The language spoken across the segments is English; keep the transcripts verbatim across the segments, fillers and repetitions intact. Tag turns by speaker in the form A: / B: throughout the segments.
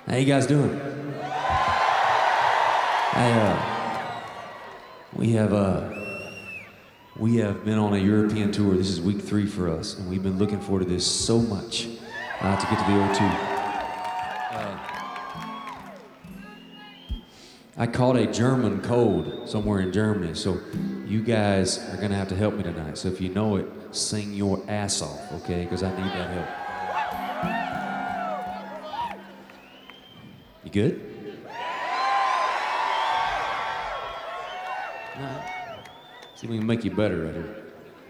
A: How you guys doing? I, uh, we have, uh, we have been on a European tour. This is week three for us, and we've been looking forward to this so much uh, to get to the O two. Uh, I caught a German cold somewhere in Germany, so you guys are gonna have to help me tonight. So if you know it, sing your ass off, okay? Because I need that help. You good? No. See if we can make you better at it.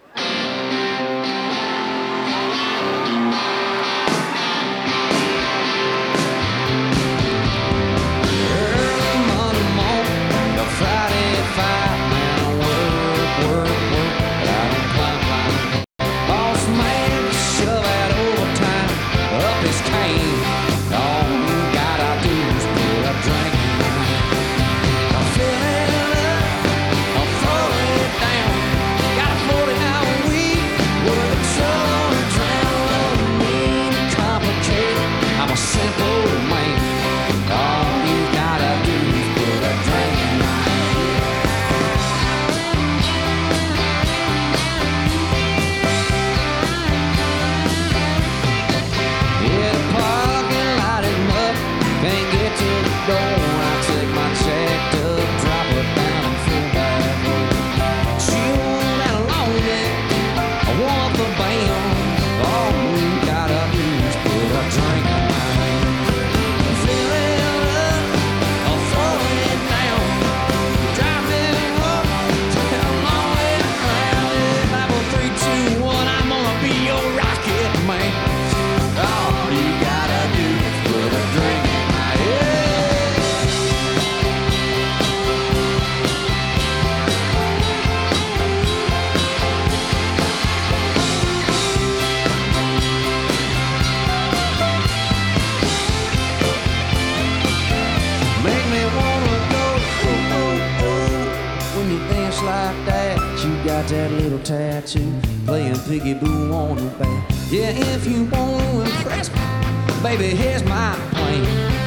B: That little tattoo, playing peekaboo on your back. Yeah, if you want to impress me, baby, here's my plan.